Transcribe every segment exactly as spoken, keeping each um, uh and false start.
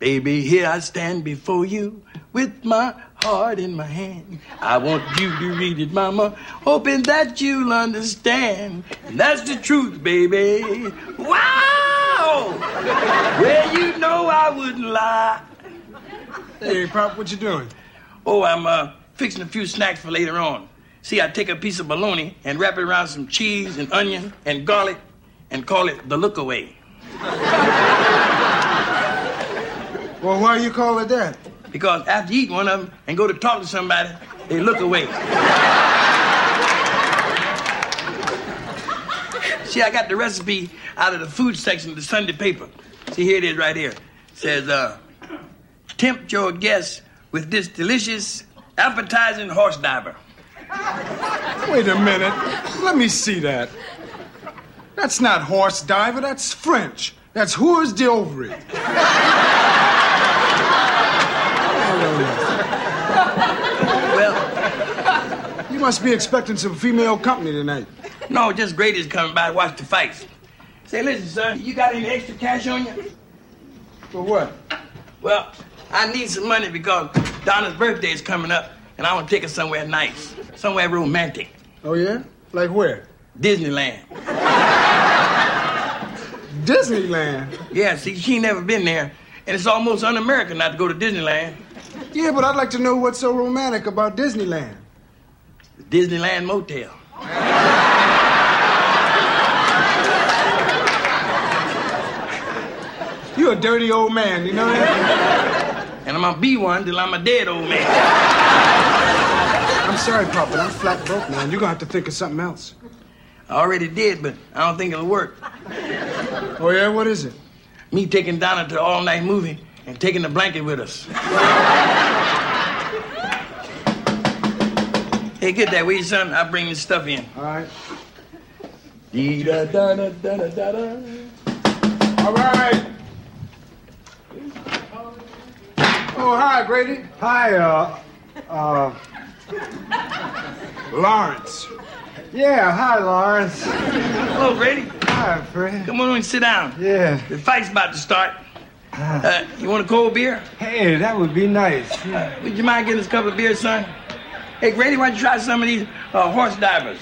Baby, here I stand before you with my heart in my hand. I want you to read it, mama, hoping that you'll understand. And that's the truth, baby. Wow! Well, you know I wouldn't lie. Hey, Pop, what you doing? Oh, I'm uh, fixing a few snacks for later on. See, I take a piece of bologna and wrap it around some cheese and onion and garlic and call it the look away. Well, why you call it that? Because after you eat one of them and go to talk to somebody, they look away. See, I got the recipe out of the food section of the Sunday paper. See, here it is right here. It says, uh, tempt your guests with this delicious, appetizing horse diver. Wait a minute. Let me see that. That's not horse diver, that's French. That's hors d'oeuvre. Well, you must be expecting some female company tonight. No, just Grady's coming by to watch the fights. Say, listen, son, you got any extra cash on you? For what? Well, I need some money because Donna's birthday is coming up, and I want to take her somewhere nice, somewhere romantic. Oh, yeah? Like where? Disneyland. Disneyland? Yeah, see, she never been there, and it's almost un-American not to go to Disneyland. Yeah, but I'd like to know what's so romantic about Disneyland. The Disneyland Motel. You're a dirty old man, you know that? And I'm gonna be one till I'm a dead old man. I'm sorry, Pop, but I'm flat broke, man. You're gonna have to think of something else. I already did, but I don't think it'll work. Oh, yeah? What is it? Me taking Donna to the all-night movie and taking the blanket with us. Hey, get that, will you, son? I'll bring this stuff in. All right. Dee-da-da-da-da-da-da. All right. Oh, hi, Grady. Hi, uh, uh... Lawrence. Yeah, hi, Lawrence. Hello, Grady. Hi, Fred. Come on and sit down. Yeah. The fight's about to start. Uh, you want a cold beer? Hey, that would be nice. Uh, would you mind getting us a couple of beers, son? Hey, Grady, why don't you try some of these uh, horse divers?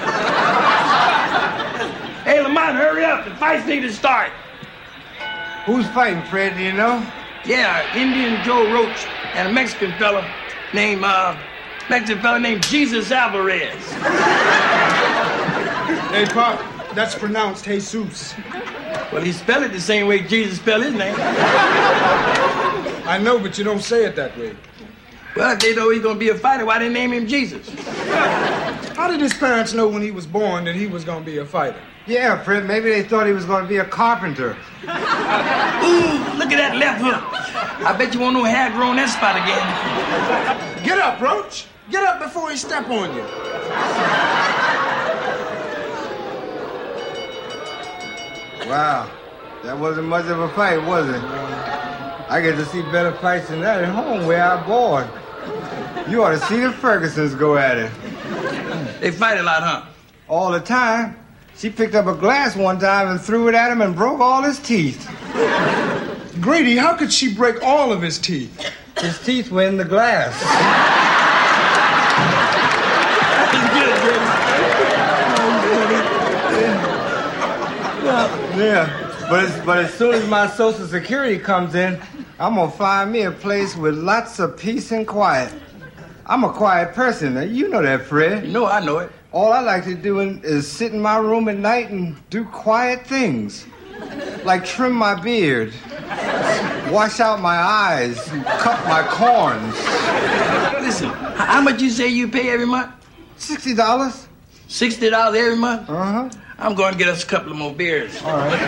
Hey, Lamont, hurry up. The fight's need to start. Who's fighting, Fred, do you know? Yeah, Indian Joe Roach and a Mexican fella named, uh, Mexican fella named Jesus Alvarez. Hey, Pop, that's pronounced Jesus. Well, he spelled it the same way Jesus spelled his name. I know, but you don't say it that way. Well, if they know he's gonna be a fighter, why they name him Jesus? How did his parents know when he was born that he was gonna be a fighter? Yeah, Fred, maybe they thought he was going to be a carpenter. Ooh, look at that left hook. I bet you won't no hair grow on that spot again. Get up, Roach. Get up before he step on you. Wow, that wasn't much of a fight, was it? I get to see better fights than that at home where I board. You ought to see the Fergusons go at it. They fight a lot, huh? All the time. She picked up a glass one time and threw it at him and broke all his teeth. Grady, how could she break all of his teeth? His teeth were in the glass. Yeah, but, it's, but as soon as my Social Security comes in, I'm gonna find me a place with lots of peace and quiet. I'm a quiet person. You know that, Fred. You know I know it. All I like to do is sit in my room at night and do quiet things. Like trim my beard, wash out my eyes, and cut my corns. Listen, how much you say you pay every month? sixty dollars. sixty dollars every month? Uh-huh. I'm going to get us a couple of more beers. All right.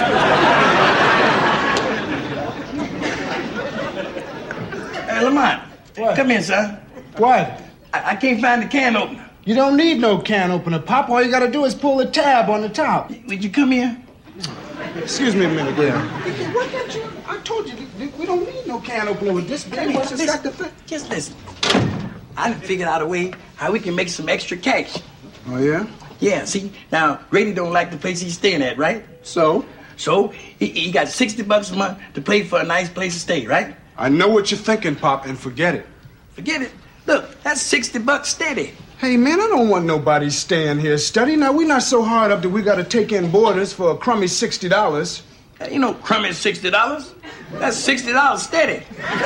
Hey, Lamont. What? Come here, son. What? I, I can't find the can opener. You don't need no can opener, Pop. All you gotta do is pull the tab on the top. Would you come here? Excuse me a minute, yeah. What did you? I told you, we don't need no can opener with this big. Just listen. Just listen. I done figured out a way how we can make some extra cash. Oh, yeah? Yeah, see? Now, Grady don't like the place he's staying at, right? So? So he, he got sixty bucks a month to pay for a nice place to stay, right? I know what you're thinking, Pop, and forget it. Forget it. Look, that's sixty bucks steady. Hey, man, I don't want nobody staying here steady. Now, we're not so hard up that we got to take in boarders for a crummy sixty dollars. Ain't no crummy sixty dollars. That's sixty dollars steady.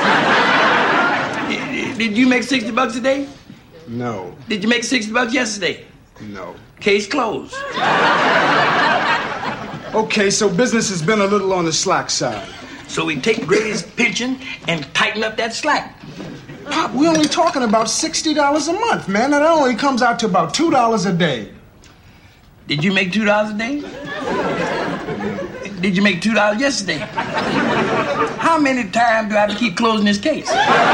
did, did you make sixty bucks a day? No. Did you make sixty bucks yesterday? No. Case closed. Okay, so business has been a little on the slack side. So we take Grady's pension and tighten up that slack. Pop, we're only talking about sixty dollars a month, man. That only comes out to about two dollars a day. Did you make two dollars a day? Did you make two dollars yesterday? How many times do I have to keep closing this case?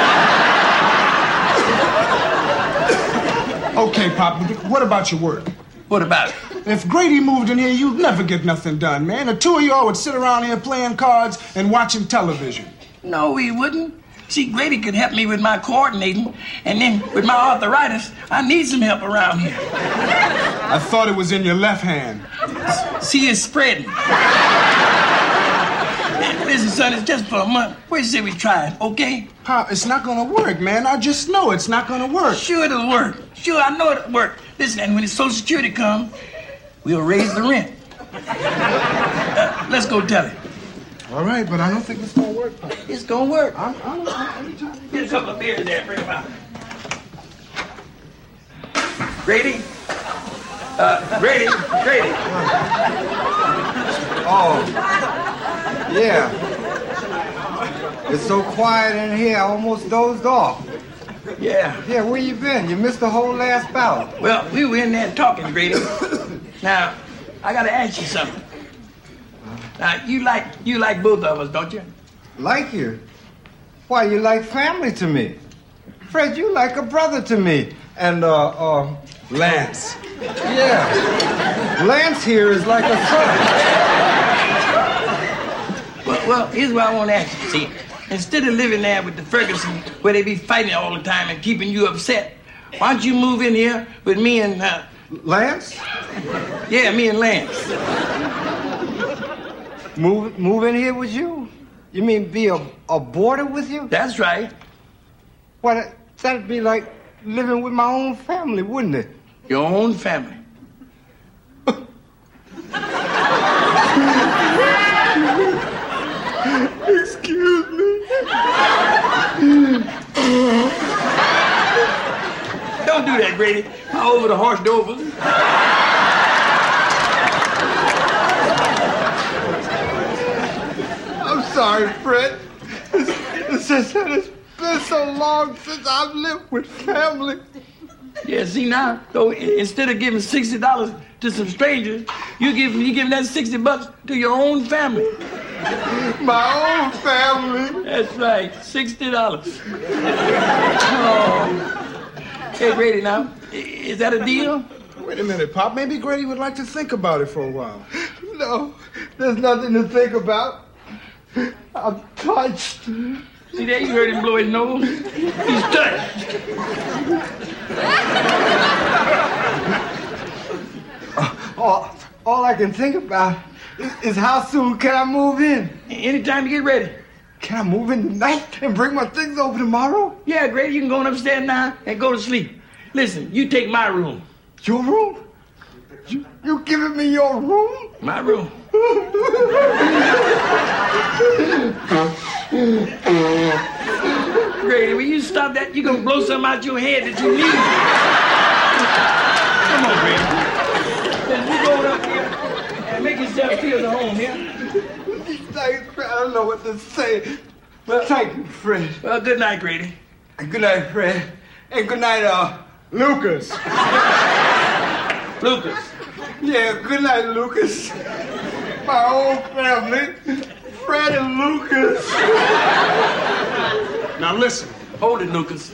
Okay, Pop, what about your work? What about it? If Grady moved in here, you'd never get nothing done, man. The two of y'all would sit around here playing cards and watching television. No, we wouldn't. See, Grady could help me with my coordinating, and then with my arthritis, I need some help around here. I thought it was in your left hand. See, it's spreading. Listen, son, it's just for a month. What do you say we try it, okay? Pop, it's not gonna work, man. I just know it's not gonna work. Sure it'll work. Sure, I know it'll work. Listen, and when the Social Security comes, we'll raise the rent. Uh, let's go tell it. All right, but I don't think it's gonna work, Pop. It's gonna work. I'm, I'm, I'm, I'm Get a couple of beers there, bring them out. Grady? Uh, Grady, Grady. Oh, yeah. It's so quiet in here, I almost dozed off. Yeah. Yeah, where you been? You missed the whole last bout. Well, we were in there talking, Grady. Now, I gotta ask you something. Now, you like you like both of us, don't you? Like you? Why, you like family to me. Fred, you like a brother to me. And, uh, uh... Lance. Yeah. Lance here is like a son. Well, well, here's what I want to ask you. See, instead of living there with the Ferguson, where they be fighting all the time and keeping you upset, why don't you move in here with me and, uh... Lance? Yeah, me and Lance. Move, move in here with you? You mean be a, a boarder with you? That's right. Well, that, that'd be like living with my own family, wouldn't it? Your own family. Excuse me. Don't do that, Grady. I'm over the horse Dover. I'm sorry, Fred. It's, it's just that it's been so long since I've lived with family. Yeah, see now, though, instead of giving sixty dollars to some strangers, you give you giving that sixty bucks to your own family. My own family. That's right, sixty dollars. Oh. Hey, Grady, now, is that a deal? Wait a minute, Pop. Maybe Grady would like to think about it for a while. No, there's nothing to think about. I'm touched. See there, you heard him blow his nose? He's touched. Uh, all, all I can think about is, is how soon can I move in? Anytime you get ready. Can I move in tonight and bring my things over tomorrow? Yeah, Grady, you can go on upstairs now and go to sleep. Listen, you take my room. Your room? You, you giving me your room? My room. Grady, will you stop that? You're gonna blow something out your head that you need. Come on, Grady. Then you go up here and make yourself feel at home here. Thanks, Fred. I don't know what to say. Well, thank you, Fred. Well, good night, Grady. Good night, Fred. And good night, uh, Lucas. Lucas. Yeah, good night, Lucas. My whole family, Fred and Lucas. Now listen. Hold it, Lucas.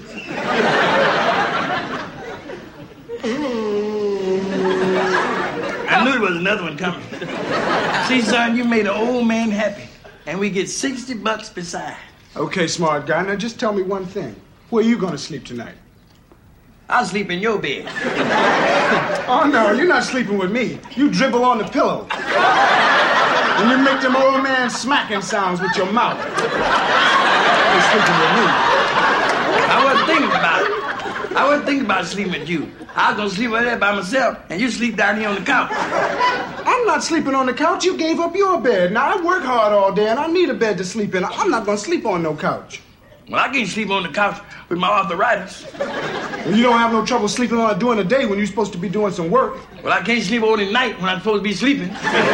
I knew there was another one coming. See, son, you made an old man happy, and we get sixty bucks beside. Okay, smart guy. Now just tell me one thing. Where are you gonna sleep tonight? I'll sleep in your bed. Oh, no, you're not sleeping with me. You dribble on the pillow. And you make them old man smacking sounds with your mouth. You're sleeping with me. I wasn't thinking about it. I wasn't thinking about sleeping with you. I was gonna sleep over there by myself, and you sleep down here on the couch. I'm not sleeping on the couch. You gave up your bed. Now, I work hard all day, and I need a bed to sleep in. I'm not gonna sleep on no couch. Well, I can't sleep on the couch with my arthritis. And you don't have no trouble sleeping on it during the day when you're supposed to be doing some work. Well, I can't sleep on at night when I'm supposed to be sleeping.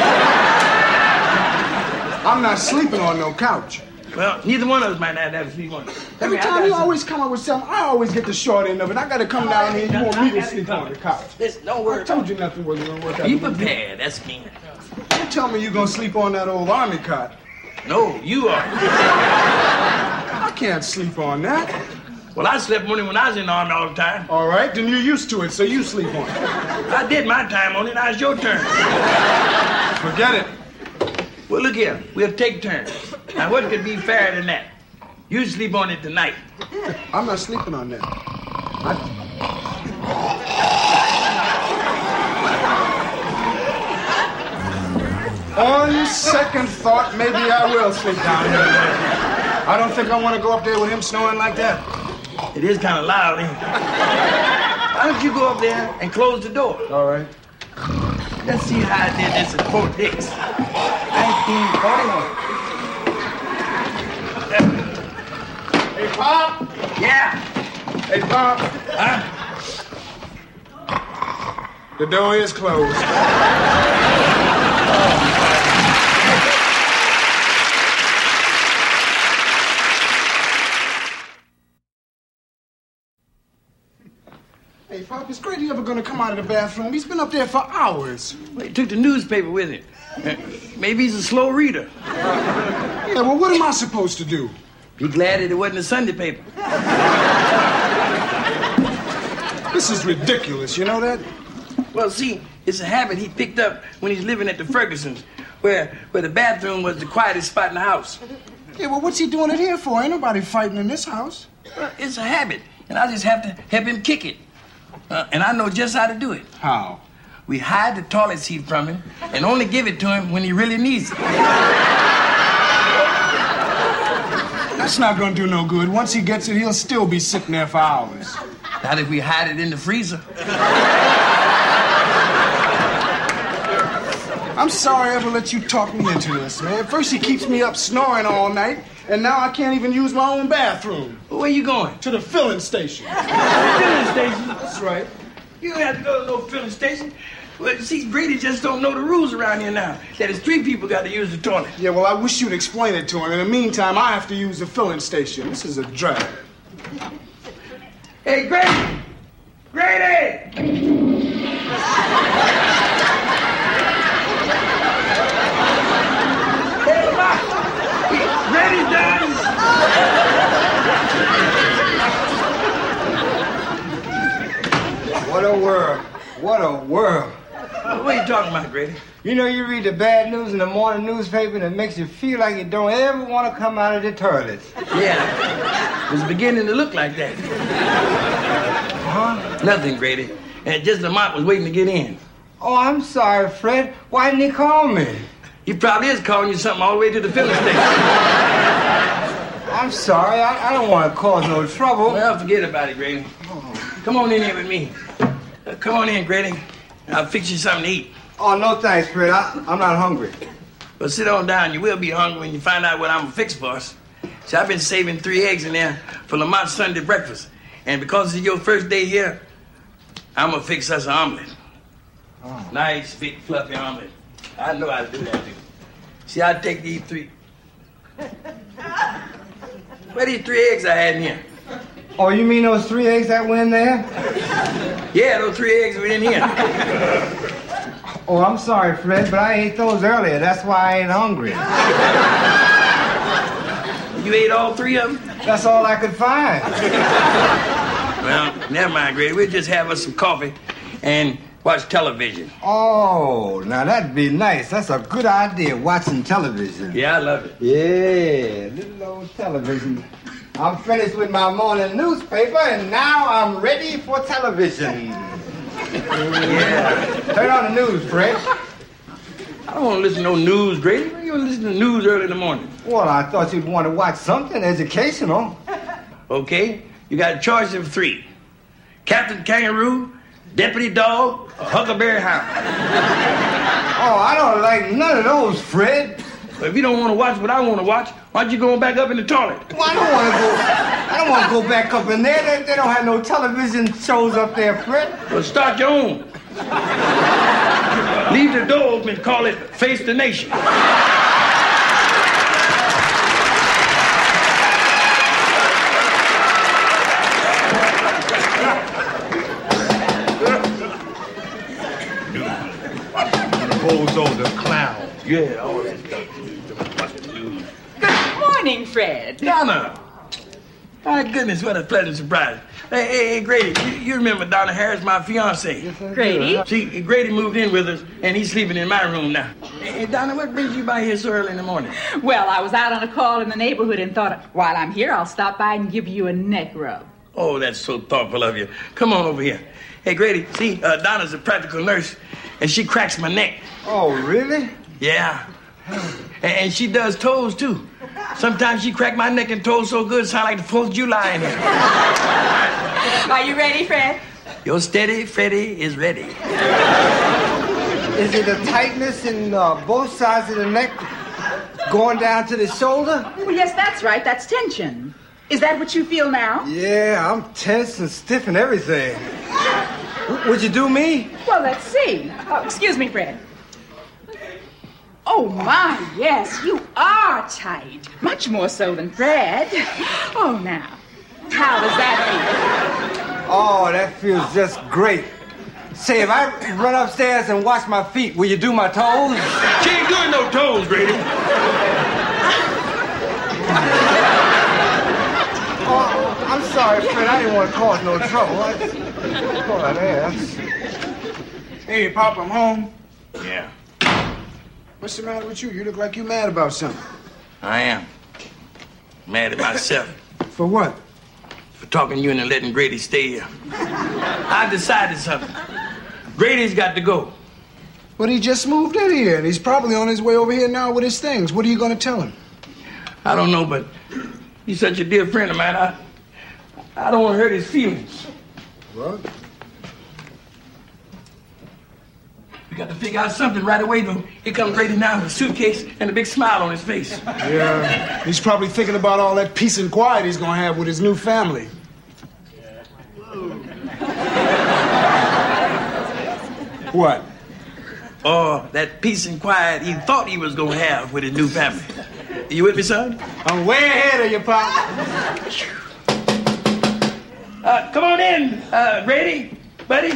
I'm not sleeping on no couch. Well, neither one of us might have to sleep on it. Every time you always come up with something, I always get the short end of it. I gotta come down here and you want me to sleep on the couch. Listen, don't worry. I told you nothing wasn't gonna work out. Be prepared, that's me. You tell me you're gonna sleep on that old army cot. No, you are. I can't sleep on that. Well, I slept on it when I was in the army all the time. All right, then you're used to it, so you sleep on it. I did my time on it, now it's your turn. Forget it. Well, look here, we'll take turns. Now, what could be fairer than that? You sleep on it tonight. I'm not sleeping on that. I... On second thought, maybe I will sleep down here. I don't think I want to go up there with him snoring like that. It is kind of loud, ain't it? Why don't you go up there and close the door? All right. Let's see how I did this at Fort Dix. nineteen forty-one. Hey, Pop! Yeah. Hey, Pop! Huh? The door is closed. Hey, Pop, is Grady ever gonna come out of the bathroom? He's been up there for hours. Well, he took the newspaper with him. Maybe he's a slow reader. Yeah, well, what am I supposed to do? Be glad that it wasn't a Sunday paper. This is ridiculous, you know that? Well, see, it's a habit he picked up when he's living at the Fergusons, where, where the bathroom was the quietest spot in the house. Yeah, well, what's he doing it here for? Ain't nobody fighting in this house. Well, it's a habit, and I just have to help him kick it. Uh, and I know just how to do it. How? We hide the toilet seat from him and only give it to him when he really needs it. That's not gonna do no good. Once he gets it, he'll still be sitting there for hours. Not if we hide it in the freezer. I'm sorry I ever let you talk me into this, man. First he keeps me up snoring all night, and now I can't even use my own bathroom. Well, where you going? To the filling station. Filling station? That's right. You don't have to go to no filling station. Well, see, Grady just don't know the rules around here now. That is three people got to use the toilet. Yeah, well, I wish you'd explain it to him. In the meantime, I have to use the filling station. This is a drag. Hey, Grady! Grady! Hey, Lamar! Grady's done! What a world. What a world. What are you talking about, Grady? You know, you read the bad news in the morning newspaper and it makes you feel like you don't ever want to come out of the toilet. Yeah, it's beginning to look like that. Huh? Nothing, Grady. And just Lamont was waiting to get in. Oh, I'm sorry, Fred. Why didn't he call me? He probably is calling you something all the way to the filling station. I'm sorry. I, I don't want to cause no trouble. Well, forget about it, Grady. Come on in here with me. Uh, come on in, Grady. I'll fix you something to eat. Oh, no thanks, Fred. I, I'm not hungry. Well, sit on down. You will be hungry when you find out what I'm gonna fix for us. See, I've been saving three eggs in there for Lamont's Sunday breakfast. And because it's your first day here, I'm gonna fix us an omelet. Oh. Nice, big, fluffy omelet. I know how to do that, too. See, I take these three. Where are these three eggs I had in here? Oh, you mean those three eggs that were in there? Yeah, those three eggs were in here. Oh, I'm sorry, Fred, but I ate those earlier. That's why I ain't hungry. You ate all three of them? That's all I could find. Well, never mind, Grady. We'll just have us some coffee and watch television. Oh, now that'd be nice. That's a good idea, watching television. Yeah, I love it. Yeah, little old television. I'm finished with my morning newspaper, and now I'm ready for television. Yeah. Turn on the news, Fred. I don't want to listen to no news, Grady. Why you want to listen to news early in the morning? Well, I thought you'd want to watch something educational. Okay, you got a choice of three. Captain Kangaroo, Deputy Dog, or Huckleberry Hound. Oh, I don't like none of those, Fred. Well, if you don't want to watch what I want to watch, why don't you go back up in the toilet? Well, I don't want to go. I don't want to go back up in there. They, they don't have no television shows up there, Fred. Well, start your own. Leave the door open and call it Face the Nation. Bozo the clown. Yeah, all that stuff. Good morning, Fred. Donna. My goodness, what a pleasant surprise. Hey, hey, hey, Grady, you, you remember Donna Harris, my fiance? Grady? See, Grady moved in with us, and he's sleeping in my room now. Hey, hey, Donna, what brings you by here so early in the morning? Well, I was out on a call in the neighborhood and thought, while I'm here, I'll stop by and give you a neck rub. Oh, that's so thoughtful of you. Come on over here. Hey, Grady, see, uh, Donna's a practical nurse, and she cracks my neck. Oh, really? Yeah. And, and she does toes, too. Sometimes she crack my neck and toes so good, it sound like the fourth of July in here. Are you ready, Fred? Your steady Freddy is ready. Is it a tightness in uh, both sides of the neck going down to the shoulder? Well, yes, that's right. That's tension. Is that what you feel now? Yeah, I'm tense and stiff and everything. W- would you do me? Well, let's see. Oh, excuse me, Fred. Oh, my, yes, you are tight. Much more so than Fred. Oh, now, how does that feel? Oh, that feels just great. Say, if I run upstairs and wash my feet, will you do my toes? She ain't doing no toes, Grady. Oh, I'm sorry, Fred. I didn't want to cause no trouble. I just thought I'd ask. Hey, Pop, I'm home. Yeah, What's the matter with you? You look like you mad about something. I am. Mad at myself For what? for talking to you and letting Grady stay here. I've decided something. Grady's got to go. But he just moved in here, and he's probably on his way over here now with his things. What are you going to tell him? I don't know, but he's such a dear friend of mine. I, I don't want to hurt his feelings. What? We got to figure out something right away, though. Here comes Grady now with a suitcase and a big smile on his face. Yeah, he's probably thinking about all that peace and quiet he's going to have with his new family. What? Oh, that peace and quiet he thought he was going to have with his new family. You with me, son? I'm way ahead of you, Pop. Uh, come on in, uh, Grady, buddy.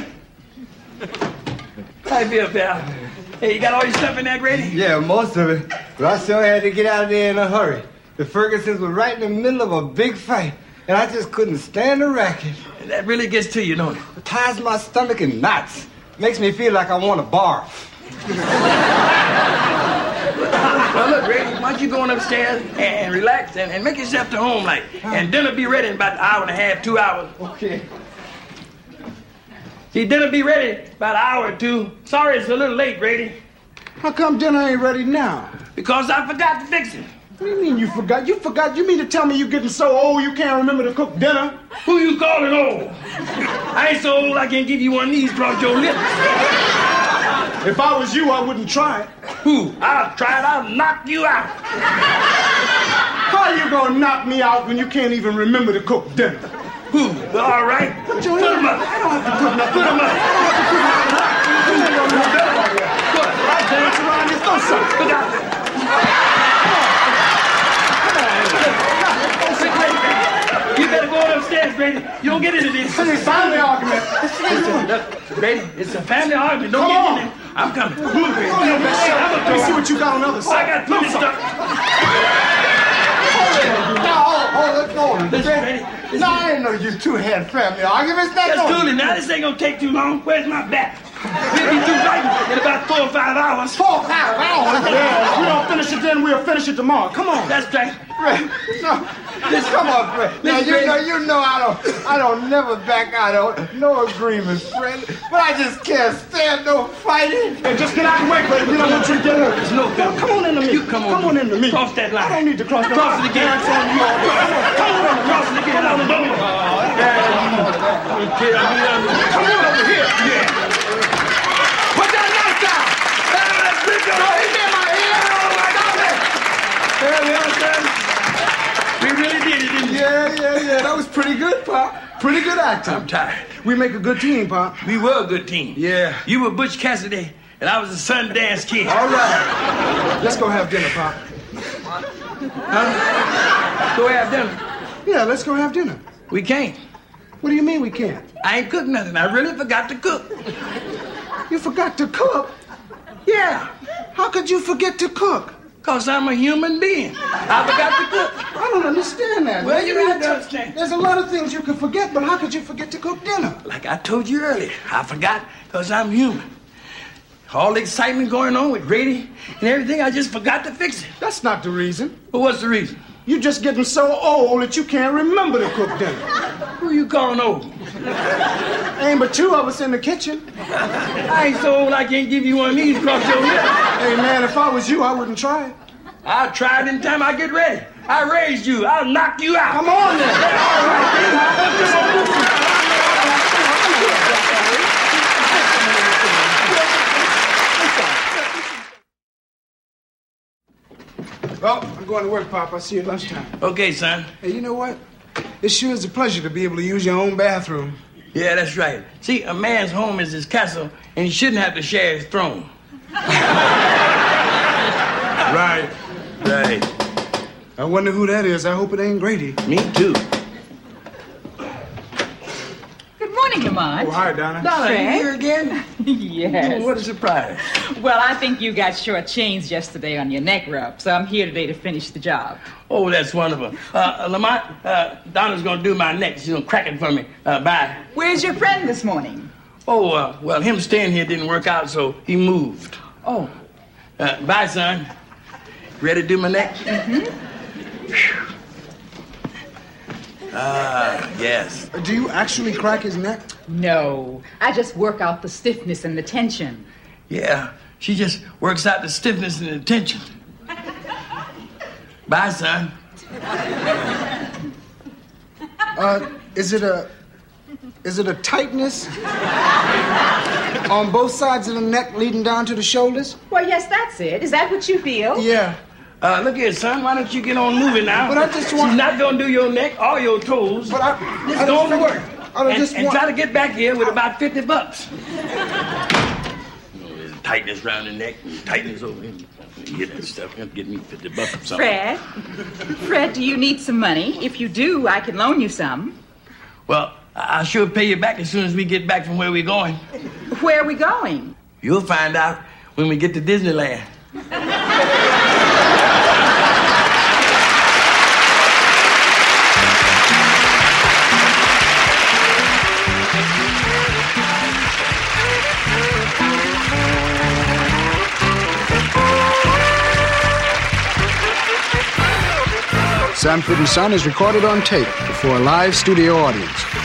How you feel, pal? Hey, you got all your stuff in there, Grady? Yeah, most of it. But I sure had to get out of there in a hurry. The Fergusons were right in the middle of a big fight, and I just couldn't stand the racket. That really gets to you, don't it? It ties my stomach in knots. Makes me feel like I want to barf. Well, look, Grady, why don't you go on upstairs and relax and, and make yourself to home, like. And dinner be ready in about an hour and a half, two hours. Okay. See, dinner be ready about an hour or two. Sorry it's a little late, Grady, How come dinner ain't ready now? because I forgot to fix it. What do you mean you forgot? You forgot? You mean to tell me you getting so old you can't remember to cook dinner? Who you calling old? I ain't so old I can't give you one of these across your lips. If I was you, I wouldn't try it. Who? I'll try it. I'll knock you out. How you gonna knock me out when you can't even remember to cook dinner? Who? All right. Put your Put hand- him up. I don't have to put nothing. Put him up. You ain't gonna know that. What? I dance around this. Don't suck. Look out. You better go upstairs, Grady. You don't get into this. It's a family argument. Listen, look, Grady, it's a family argument. Don't Come get on. in it. I'm coming. Move, Grady. Go on, best shot. I'm Let me see what you got on the other I side. got plenty of stuff. Now, hold, hold, hold on. Listen, Grady. No, I didn't know you two had family arguments. That's That's all. cool. Now this ain't gonna take too long. Where's my bat? We'll be through writing in about four or five hours. Four or five hours? Yeah, if we don't finish it then, we'll finish it tomorrow. Come on. That's right. Fred, no. Listen, come on, Fred. Now, you know, you know I don't, I don't never back out on no agreements, Fred. But I just can't stand no fighting. Hey, just get out of the way, Fred. We don't want you to get hurt. There's no Come, come on into me. You come on. Come on into me. Cross that line. I don't need to cross the Cross line. it again. That's on you all day. Come on, cross it again. Come on, come on. Come on over here. Yeah. Put that knife down. Let's bring it No, he did my ear. Oh, my God. Yeah, we understand. We really did it, didn't we? Yeah, yeah, yeah. That was pretty good, Pop. Pretty good acting. I'm tired. We make a good team, Pop. We were a good team. Yeah. You were Butch Cassidy, and I was the Sundance Kid. All right. Let's go have dinner, Pop. Huh? Go have dinner. Yeah, let's go have dinner. We can't. What do you mean we can't? I ain't cooked nothing. I really forgot to cook. You forgot to cook? Yeah, How could you forget to cook? because I'm a human being. I forgot to cook. I don't understand that. Well, man. you mean have to to- understand. There's a lot of things you could forget, but how could you forget to cook dinner? Like I told you earlier, I forgot because I'm human. All the excitement going on with Grady and everything, I just forgot to fix it. That's not the reason. But what's the reason? You're just getting so old that you can't remember to cook dinner. Who you calling old? Ain't but two of us in the kitchen. I ain't so old I can't give you one of these across your lip. Hey, man, if I was you, I wouldn't try it. I'll try it in time I get ready. I raised you. I'll knock you out. Come on, then. All right, Well, I'm going to work, Pop. I'll see you at lunchtime. okay, son. Hey, you know what? It sure is a pleasure to be able to use your own bathroom. Yeah, that's right. See, a man's home is his castle, and he shouldn't have to share his throne. Right. Right. I wonder who that is. I hope it ain't Grady. Me too. Good morning, Lamont. Oh, hi, Donna. Donna, you Fred? here again? Yes. What a surprise. Well, I think you got shortchanged yesterday on your neck rub, so I'm here today to finish the job. Oh, that's wonderful. Uh, Lamont, uh, Donna's gonna do my neck. She's gonna crack it for me. Uh, bye. Where's your friend this morning? Oh, uh, well, him staying here didn't work out, so he moved. Oh. Uh, bye, son. Ready to do my neck? Mm-hmm. Ah, yes. Do you actually crack his neck? No, I just work out the stiffness and the tension. Yeah, she just works out the stiffness and the tension. Bye, son. Uh, is it a... Is it a tightness on both sides of the neck leading down to the shoulders? Well, yes, that's it. Is that what you feel? Yeah. Uh, look here, son. Why don't you get on moving now? But I just want- She's not gonna do your neck or your toes. But I... Just I go on just to work. I don't and, just and want... try to get back here with about fifty bucks. You know, there's tightness around the neck and tightness over here. You get that stuff. You have to get me fifty bucks or something. Fred? Fred, do you need some money? If you do, I can loan you some. Well, I- I'll sure pay you back as soon as we get back from where we're going. Where are we going? You'll find out when we get to Disneyland. Sanford and Son is recorded on tape before a live studio audience.